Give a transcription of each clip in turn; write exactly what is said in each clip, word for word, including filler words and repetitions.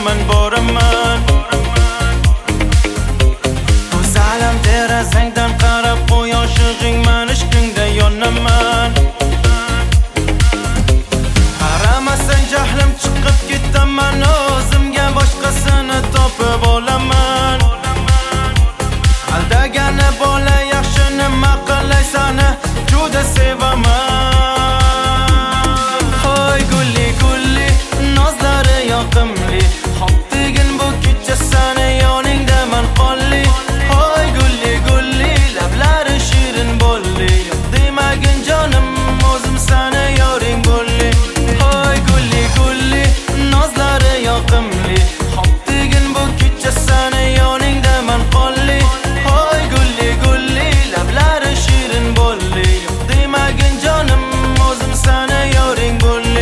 men boraman. Go'zalim derazangdan qarab quyoshing men ishqingda yonaman. Qaramasang jahlim chiqib ketaman, o'zimga boshqasini topib olaman. Aldagani bola yaxshi nima qilaysani juda sevaman. Hoy gulli gulli nozlari yoqimli, xo'ptigin bu kecha sani yoningda men qolli. Hoy gulli gulli lablari shirin bo'lli, yo'q demagin jonim o'zim sani yoring bo'lli. Hoy gulli gulli nozlari yoqimli, xo'ptigin bu kecha sani yoningda men qolli. Hoy gulli gulli lablari shirin bo'lli, yo'q demagin jonim o'zim sani yoring bo'lli.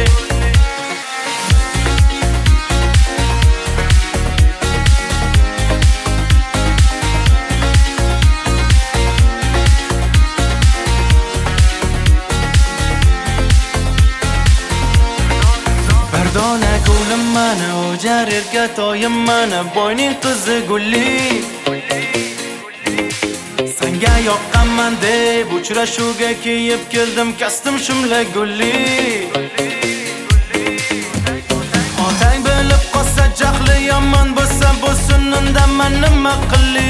Pardona ko'nglim mana, o'jar erkatoyim mana, boyning qizi gulli. Senga yoqqanman deb uchrashuvga kiyib keldim kostyum shimla gulli. Otang bilib qolsa jahli yomon bo'lsa bo'lsin, undan men nima qilli.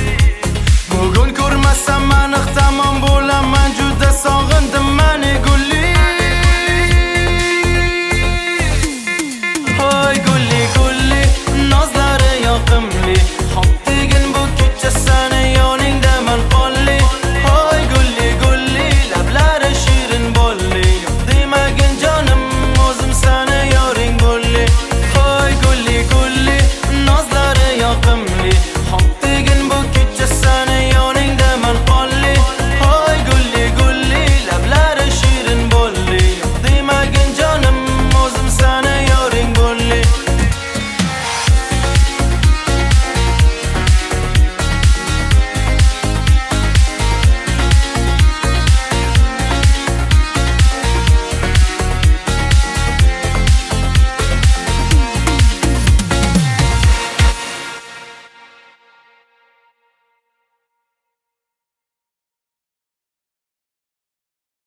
Bugun ko'rmasam aniq tamom bo'laman, juda sog'indim meni gulli.